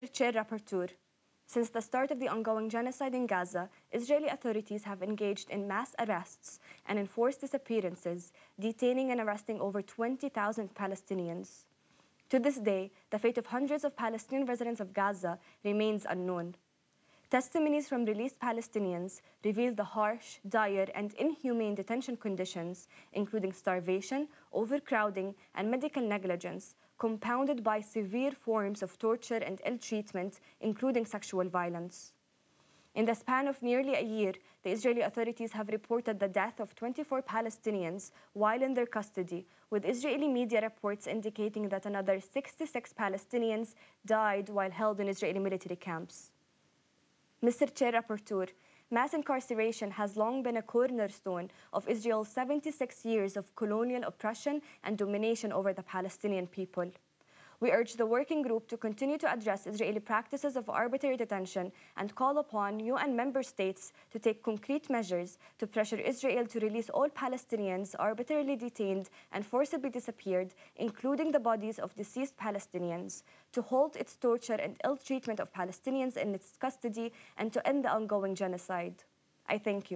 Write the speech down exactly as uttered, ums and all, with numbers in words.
Chair Rapporteur, since the start of the ongoing genocide in Gaza, Israeli authorities have engaged in mass arrests and enforced disappearances, detaining and arresting over twenty thousand Palestinians. To this day, the fate of hundreds of Palestinian residents of Gaza remains unknown. Testimonies from released Palestinians reveal the harsh, dire, and inhumane detention conditions, including starvation, overcrowding, and medical negligence, compounded by severe forms of torture and ill treatment, including sexual violence. In the span of nearly a year, the Israeli authorities have reported the death of twenty-four Palestinians while in their custody, with Israeli media reports indicating that another sixty-six Palestinians died while held in Israeli military camps. Mister Chair Rapporteur, mass incarceration has long been a cornerstone of Israel's seventy-six years of colonial oppression and domination over the Palestinian people. We urge the working group to continue to address Israeli practices of arbitrary detention and call upon U N member states to take concrete measures to pressure Israel to release all Palestinians arbitrarily detained and forcibly disappeared, including the bodies of deceased Palestinians, to halt its torture and ill treatment of Palestinians in its custody, and to end the ongoing genocide. I thank you.